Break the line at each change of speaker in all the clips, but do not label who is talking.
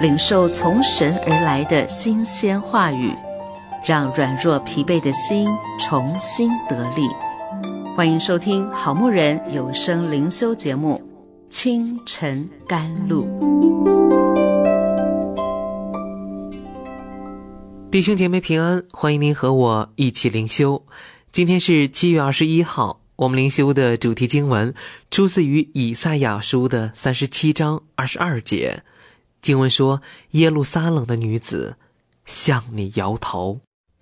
领受从神而来的新鲜话语，让软弱疲惫的心重新得力。欢迎收听好牧人有声灵修节目《清晨甘露》。
弟兄姐妹平安，欢迎您和我一起灵修。今天是7月21号，我们灵修的主题经文出自于以赛亚书的37章22节。经文说，耶路撒冷的女子向你摇头。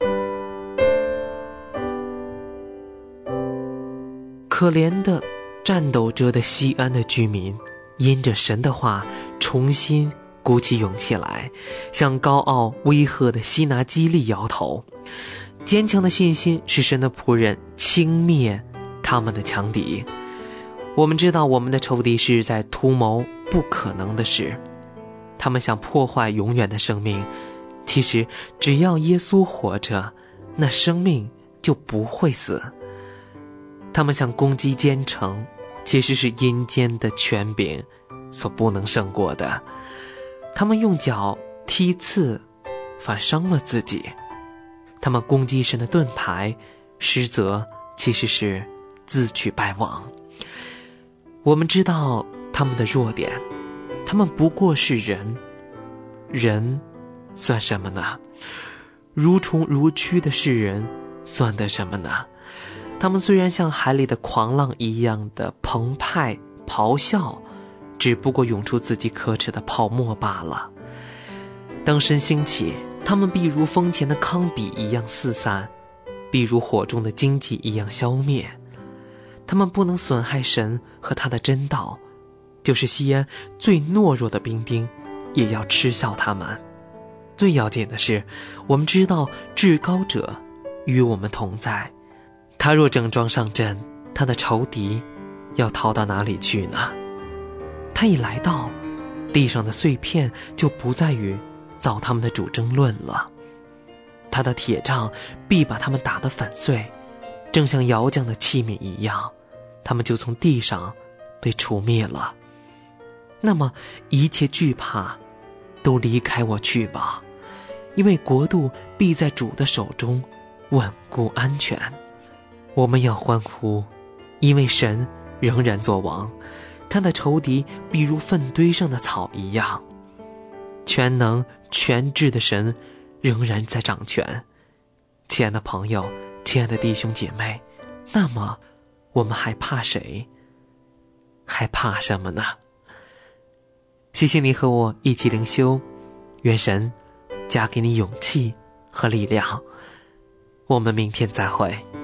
可怜的战斗着的西安的居民，因着神的话重新鼓起勇气来，向高傲威吓的西拿基利摇头。坚强的信心使神的仆人轻灭他们的强敌。我们知道我们的仇敌是在图谋不可能的事，他们想破坏永远的生命。其实只要耶稣活着，那生命就不会死。他们想攻击奸臣，其实是阴间的权柄所不能胜过的。他们用脚踢刺，反伤了自己。他们攻击神的盾牌，实则其实是自取败亡。我们知道他们的弱点，他们不过是人，人算什么呢？如虫如蛆的世人算得什么呢？他们虽然像海里的狂浪一样的澎湃咆哮，只不过涌出自己可耻的泡沫罢了。当神兴起，他们必如风前的糠秕一样四散，必如火中的荆棘一样消灭。他们不能损害神和他的真道，就是西安最懦弱的兵丁也要嗤笑他们。最要紧的是，我们知道至高者与我们同在，他若整装上阵，他的仇敌要逃到哪里去呢？他一来到，地上的碎片就不再与造他们的主争论了。他的铁杖必把他们打得粉碎，正像窑匠的器皿一样，他们就从地上被除灭了。那么一切惧怕都离开我去吧，因为国度必在主的手中稳固安全。我们要欢呼，因为神仍然作王，他的仇敌必如粪堆上的草一样。全能全智的神仍然在掌权。亲爱的朋友，亲爱的弟兄姐妹，那么我们还怕谁？还怕什么呢？谢谢你和我一起灵修，愿神加给你勇气和力量。我们明天再会。